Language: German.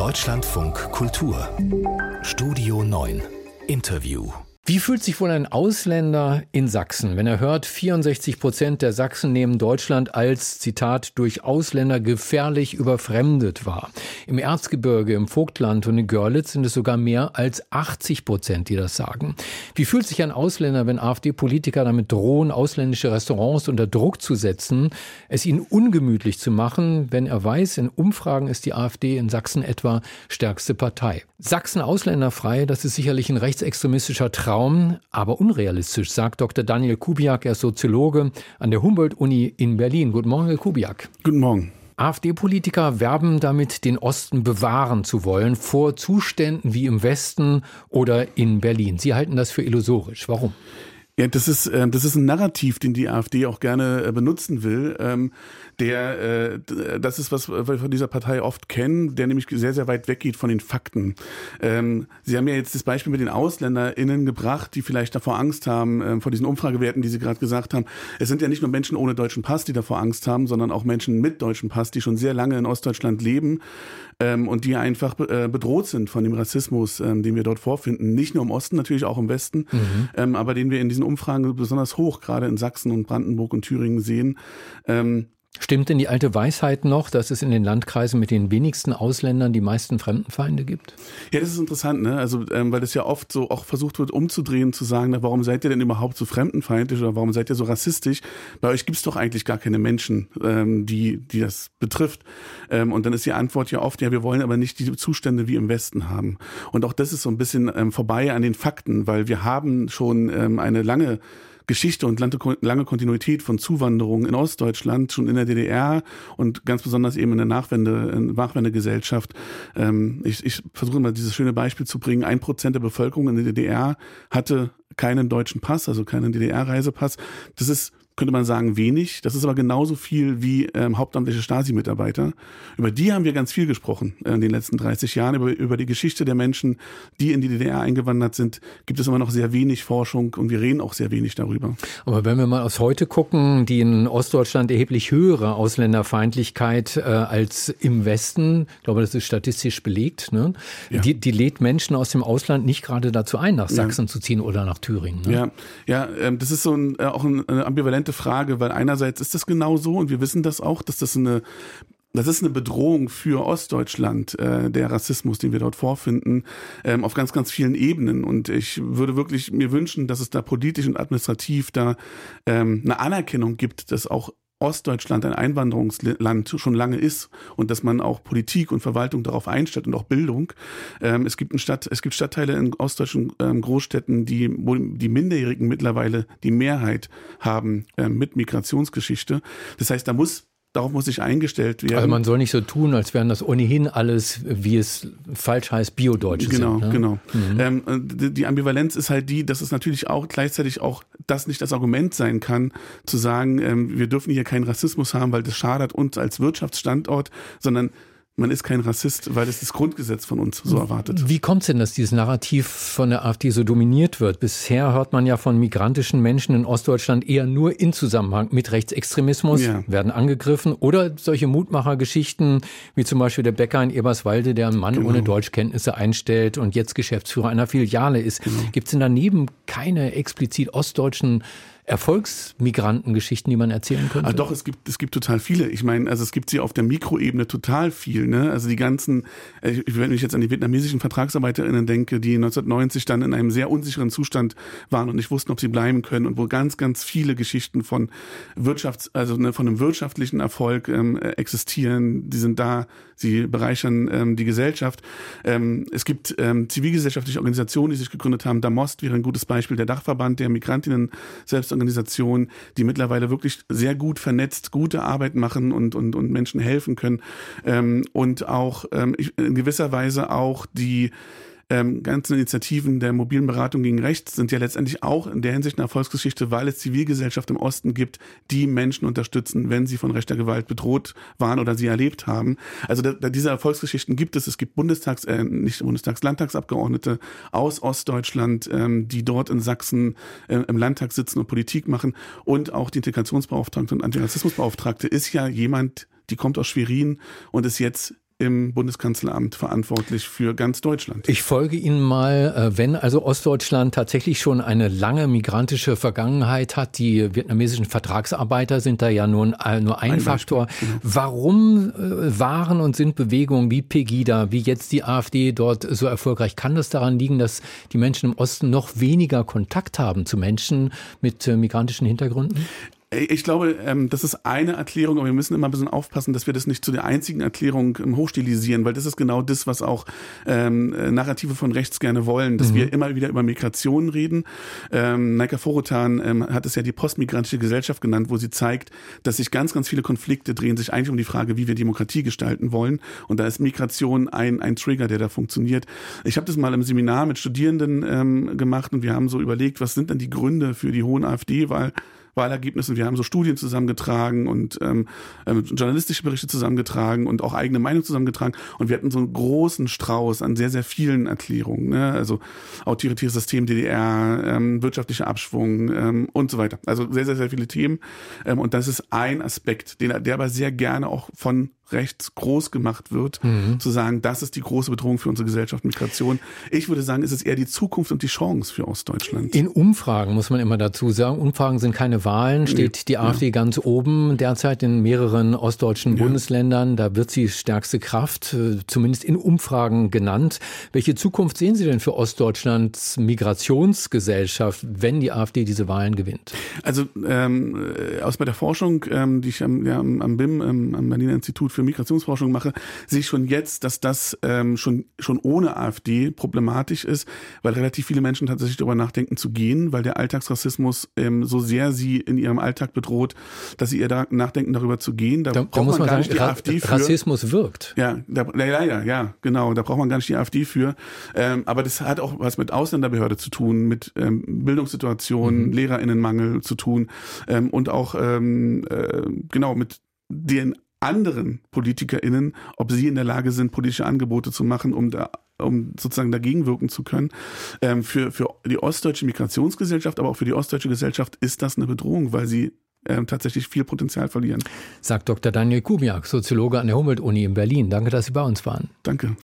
Deutschlandfunk Kultur Studio 9 Interview. Wie fühlt sich wohl ein Ausländer in Sachsen, wenn er hört, 64% der Sachsen nehmen Deutschland als, Zitat, durch Ausländer gefährlich überfremdet wahr? Im Erzgebirge, im Vogtland und in Görlitz sind es sogar mehr als 80%, die das sagen. Wie fühlt sich ein Ausländer, wenn AfD-Politiker damit drohen, ausländische Restaurants unter Druck zu setzen, es ihnen ungemütlich zu machen, wenn er weiß, in Umfragen ist die AfD in Sachsen etwa stärkste Partei? Sachsen ausländerfrei, das ist sicherlich ein rechtsextremistischer Traum, aber unrealistisch, sagt Dr. Daniel Kubiak, er ist Soziologe an der Humboldt-Uni in Berlin. Guten Morgen, Herr Kubiak. Guten Morgen. AfD-Politiker werben damit, den Osten bewahren zu wollen vor Zuständen wie im Westen oder in Berlin. Sie halten das für illusorisch. Warum? Ja, das ist ein Narrativ, den die AfD auch gerne benutzen will. Das ist, was wir von dieser Partei oft kennen, der nämlich sehr, sehr weit weggeht von den Fakten. Sie haben ja jetzt das Beispiel mit den AusländerInnen gebracht, die vielleicht davor Angst haben, vor diesen Umfragewerten, die Sie gerade gesagt haben. Es sind ja nicht nur Menschen ohne deutschen Pass, die davor Angst haben, sondern auch Menschen mit deutschem Pass, die schon sehr lange in Ostdeutschland leben und die einfach bedroht sind von dem Rassismus, den wir dort vorfinden. Nicht nur im Osten, natürlich auch im Westen, aber den wir in diesen Umfragen besonders hoch, gerade in Sachsen und Brandenburg und Thüringen sehen. Stimmt denn die alte Weisheit noch, dass es in den Landkreisen mit den wenigsten Ausländern die meisten Fremdenfeinde gibt? Ja, das ist interessant, ne? Also, weil das ja oft so auch versucht wird umzudrehen, zu sagen, na, warum seid ihr denn überhaupt so fremdenfeindlich oder warum seid ihr so rassistisch? Bei euch gibt's doch eigentlich gar keine Menschen, die das betrifft. Und dann ist die Antwort ja oft, ja, wir wollen aber nicht diese Zustände wie im Westen haben. Und auch das ist so ein bisschen vorbei an den Fakten, weil wir haben schon eine lange Geschichte und lange Kontinuität von Zuwanderung in Ostdeutschland, schon in der DDR und ganz besonders eben in der Nachwendegesellschaft. Ich versuche mal dieses schöne Beispiel zu bringen. 1% der Bevölkerung in der DDR hatte keinen deutschen Pass, also keinen DDR-Reisepass. Das ist, könnte man sagen, wenig. Das ist aber genauso viel wie hauptamtliche Stasi-Mitarbeiter. Über die haben wir ganz viel gesprochen in den letzten 30 Jahren. Über die Geschichte der Menschen, die in die DDR eingewandert sind, gibt es immer noch sehr wenig Forschung und wir reden auch sehr wenig darüber. Aber wenn wir mal aufs Heute gucken, die in Ostdeutschland erheblich höhere Ausländerfeindlichkeit als im Westen, ich glaube, das ist statistisch belegt, ne? Ja. Die lädt Menschen aus dem Ausland nicht gerade dazu ein, nach Sachsen zu ziehen oder nach Thüringen. Ne? Ja, das ist so auch eine ambivalente Frage, weil einerseits ist das genau so und wir wissen das auch, dass das ist eine Bedrohung für Ostdeutschland, der Rassismus, den wir dort vorfinden, auf ganz, ganz vielen Ebenen. Und ich würde wirklich mir wünschen, dass es da politisch und administrativ da eine Anerkennung gibt, dass auch Ostdeutschland ein Einwanderungsland schon lange ist und dass man auch Politik und Verwaltung darauf einstellt und auch Bildung. Es gibt Stadtteile in ostdeutschen Großstädten, wo die Minderjährigen mittlerweile die Mehrheit haben mit Migrationsgeschichte. Das heißt, darauf muss sich eingestellt werden. Also man soll nicht so tun, als wären das ohnehin alles, wie es falsch heißt, Bio-Deutsche sind. Ne? Genau. Die Ambivalenz ist halt die, dass es natürlich auch gleichzeitig auch das nicht das Argument sein kann, zu sagen, wir dürfen hier keinen Rassismus haben, weil das schadet uns als Wirtschaftsstandort, sondern man ist kein Rassist, weil es das Grundgesetz von uns so erwartet. Wie kommt es denn, dass dieses Narrativ von der AfD so dominiert wird? Bisher hört man ja von migrantischen Menschen in Ostdeutschland eher nur in Zusammenhang mit Rechtsextremismus, werden angegriffen oder solche Mutmachergeschichten, wie zum Beispiel der Bäcker in Eberswalde, der einen Mann ohne Deutschkenntnisse einstellt und jetzt Geschäftsführer einer Filiale ist. Gibt es denn daneben keine explizit ostdeutschen Erfolgsmigrantengeschichten, die man erzählen könnte? Doch, es gibt total viele. Ich meine, also es gibt sie auf der Mikroebene total viel, ne? Also die ganzen, wenn ich jetzt an die vietnamesischen VertragsarbeiterInnen denke, die 1990 dann in einem sehr unsicheren Zustand waren und nicht wussten, ob sie bleiben können und wo ganz, ganz viele Geschichten von von einem wirtschaftlichen Erfolg existieren. Die sind da, sie bereichern die Gesellschaft. Es gibt zivilgesellschaftliche Organisationen, die sich gegründet haben. Damost wäre ein gutes Beispiel, der Dachverband der Migrantinnen Selbstorganisationen, die mittlerweile wirklich sehr gut vernetzt, gute Arbeit machen und Menschen helfen können. Und auch in gewisser Weise auch die ganzen Initiativen der mobilen Beratung gegen Rechts sind ja letztendlich auch in der Hinsicht eine Erfolgsgeschichte, weil es Zivilgesellschaft im Osten gibt, die Menschen unterstützen, wenn sie von rechter Gewalt bedroht waren oder sie erlebt haben. Also diese Erfolgsgeschichten gibt es. Es gibt Landtagsabgeordnete aus Ostdeutschland, die dort in Sachsen im Landtag sitzen und Politik machen. Und auch die Integrationsbeauftragte und Antirassismusbeauftragte ist ja jemand, die kommt aus Schwerin und ist jetzt im Bundeskanzleramt verantwortlich für ganz Deutschland. Ich folge Ihnen mal, wenn also Ostdeutschland tatsächlich schon eine lange migrantische Vergangenheit hat, die vietnamesischen Vertragsarbeiter sind da ja nur ein Faktor. Beispiel, genau. Warum waren und sind Bewegungen wie Pegida, wie jetzt die AfD dort so erfolgreich? Kann das daran liegen, dass die Menschen im Osten noch weniger Kontakt haben zu Menschen mit migrantischen Hintergründen? Ich glaube, das ist eine Erklärung, aber wir müssen immer ein bisschen aufpassen, dass wir das nicht zu der einzigen Erklärung hochstilisieren, weil das ist genau das, was auch Narrative von rechts gerne wollen, dass wir immer wieder über Migration reden. Naika Forotan hat es ja die postmigrantische Gesellschaft genannt, wo sie zeigt, dass sich ganz, ganz viele Konflikte drehen sich eigentlich um die Frage, wie wir Demokratie gestalten wollen. Und da ist Migration ein Trigger, der da funktioniert. Ich habe das mal im Seminar mit Studierenden gemacht und wir haben so überlegt, was sind denn die Gründe für die hohen AfD-Wahlergebnisse. Wir haben so Studien zusammengetragen und journalistische Berichte zusammengetragen und auch eigene Meinung zusammengetragen. Und wir hatten so einen großen Strauß an sehr, sehr vielen Erklärungen. Ne? Also autoritäres System DDR, wirtschaftlicher Abschwung und so weiter. Also sehr, sehr, sehr viele Themen. Und das ist ein Aspekt, der aber sehr gerne auch von rechts groß gemacht wird, zu sagen, das ist die große Bedrohung für unsere Gesellschaft, Migration. Ich würde sagen, es ist eher die Zukunft und die Chance für Ostdeutschland. In Umfragen muss man immer dazu sagen, Umfragen sind keine Wahlen, steht die AfD ganz oben derzeit in mehreren ostdeutschen Bundesländern. Da wird sie stärkste Kraft, zumindest in Umfragen genannt. Welche Zukunft sehen Sie denn für Ostdeutschlands Migrationsgesellschaft, wenn die AfD diese Wahlen gewinnt? Also aus bei der Forschung, die ich am BIM, am Berliner Institut für Migrationsforschung mache, sehe ich schon jetzt, dass das schon ohne AfD problematisch ist, weil relativ viele Menschen tatsächlich darüber nachdenken zu gehen, weil der Alltagsrassismus so sehr sie in ihrem Alltag bedroht, dass sie eher nachdenken, darüber zu gehen. Da muss man sagen, die AfD für. Rassismus wirkt. Ja, leider, ja, genau. Da braucht man gar nicht die AfD für. Aber das hat auch was mit Ausländerbehörde zu tun, mit Bildungssituationen, LehrerInnenmangel zu tun und auch genau mit den anderen PolitikerInnen, ob sie in der Lage sind, politische Angebote zu machen, um sozusagen dagegen wirken zu können. Für die ostdeutsche Migrationsgesellschaft, aber auch für die ostdeutsche Gesellschaft ist das eine Bedrohung, weil sie tatsächlich viel Potenzial verlieren. Sagt Dr. Daniel Kubiak, Soziologe an der Humboldt-Uni in Berlin. Danke, dass Sie bei uns waren. Danke.